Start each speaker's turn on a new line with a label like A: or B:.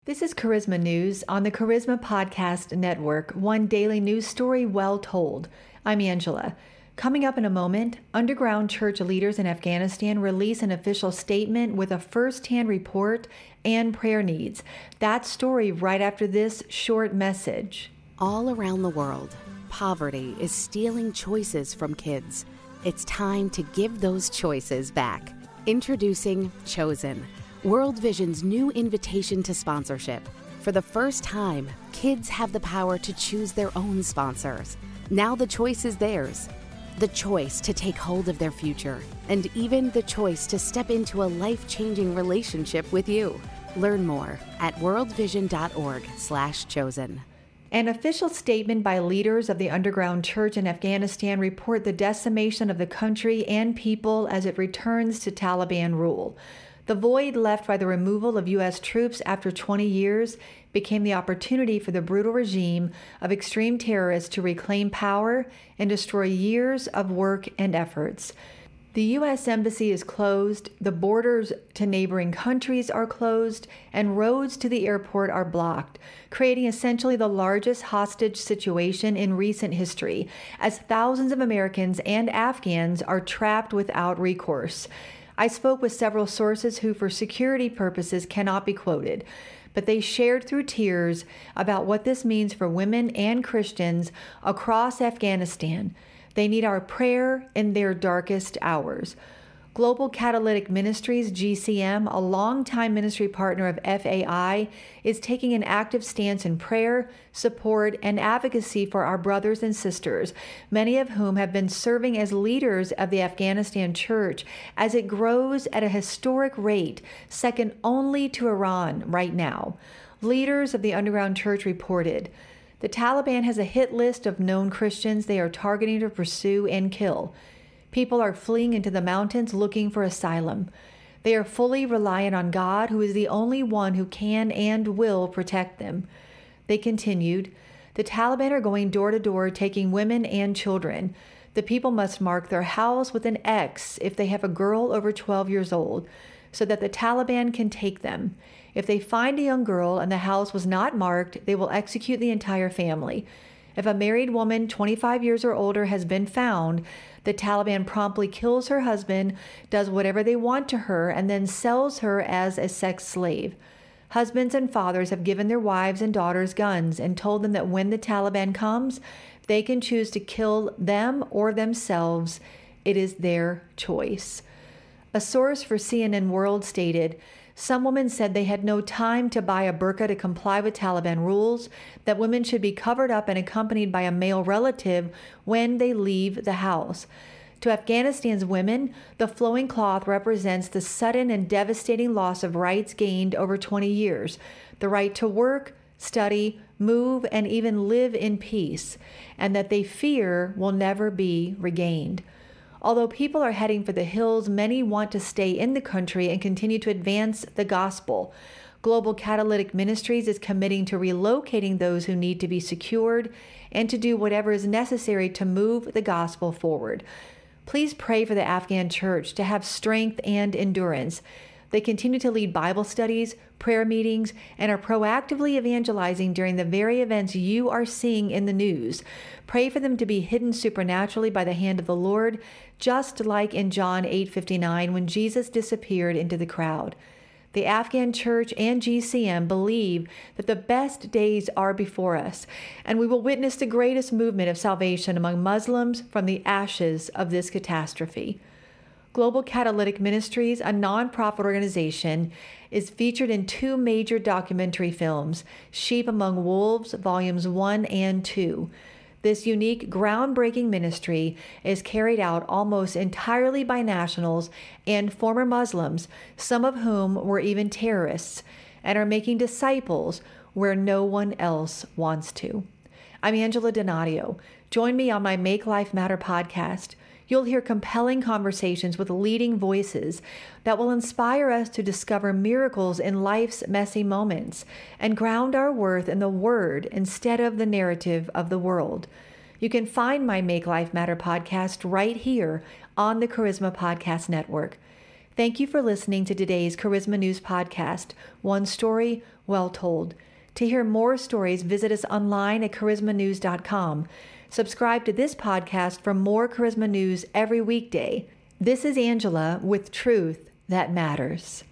A: This is Charisma News on the Charisma Podcast Network, one daily news story well told. I'm Angela. Coming up in a moment, underground church leaders in Afghanistan release an official statement with a first-hand report and prayer needs. That story right after this short message.
B: All around the world, poverty is stealing choices from kids. It's time to give those choices back. Introducing Chosen, World Vision's new invitation to sponsorship. For the first time, kids have the power to choose their own sponsors. Now the choice is theirs. The choice to take hold of their future, and even the choice to step into a life-changing relationship with you. Learn more at worldvision.org/chosen.
A: An official statement by leaders of the underground church in Afghanistan report the decimation of the country and people as it returns to Taliban rule. The void left by the removal of U.S. troops after 20 years became the opportunity for the brutal regime of extreme terrorists to reclaim power and destroy years of work and efforts. The U.S. Embassy is closed, the borders to neighboring countries are closed, and roads to the airport are blocked, creating essentially the largest hostage situation in recent history, as thousands of Americans and Afghans are trapped without recourse. I spoke with several sources who, for security purposes, cannot be quoted, but they shared through tears about what this means for women and Christians across Afghanistan. They need our prayer in their darkest hours. Global Catalytic Ministries, GCM, a longtime ministry partner of FAI, is taking an active stance in prayer, support, and advocacy for our brothers and sisters, many of whom have been serving as leaders of the Afghanistan church as it grows at a historic rate, second only to Iran right now. Leaders of the underground church reported, the Taliban has a hit list of known Christians they are targeting to pursue and kill. People are fleeing into the mountains looking for asylum. They are fully reliant on God, who is the only one who can and will protect them. They continued, the Taliban are going door to door, taking women and children. The people must mark their house with an X if they have a girl over 12 years old, so that the Taliban can take them. If they find a young girl and the house was not marked, they will execute the entire family. If a married woman 25 years or older has been found, the Taliban promptly kills her husband, does whatever they want to her, and then sells her as a sex slave. Husbands and fathers have given their wives and daughters guns and told them that when the Taliban comes, they can choose to kill them or themselves. It is their choice. A source for CNN World stated, some women said they had no time to buy a burqa to comply with Taliban rules, that women should be covered up and accompanied by a male relative when they leave the house. To Afghanistan's women, the flowing cloth represents the sudden and devastating loss of rights gained over 20 years, the right to work, study, move, and even live in peace, and that they fear will never be regained. Although people are heading for the hills, many want to stay in the country and continue to advance the gospel. Global Catalytic Ministries is committing to relocating those who need to be secured and to do whatever is necessary to move the gospel forward. Please pray for the Afghan church to have strength and endurance. They continue to lead Bible studies, prayer meetings, and are proactively evangelizing during the very events you are seeing in the news. Pray for them to be hidden supernaturally by the hand of the Lord, just like in John 8:59 when Jesus disappeared into the crowd. The Afghan church and GCM believe that the best days are before us, and we will witness the greatest movement of salvation among Muslims from the ashes of this catastrophe. Global Catalytic Ministries, a nonprofit organization, is featured in two major documentary films, Sheep Among Wolves, Volumes 1 and 2. This unique, groundbreaking ministry is carried out almost entirely by nationals and former Muslims, some of whom were even terrorists, and are making disciples where no one else wants to. I'm Angela Donadio. Join me on my Make Life Matter podcast. You'll hear compelling conversations with leading voices that will inspire us to discover miracles in life's messy moments and ground our worth in the Word instead of the narrative of the world. You can find my Make Life Matter podcast right here on the Charisma Podcast Network. Thank you for listening to today's Charisma News podcast, one story, well told. To hear more stories, visit us online at charismanews.com. Subscribe to this podcast for more Charisma News every weekday. This is Angela with Truth That Matters.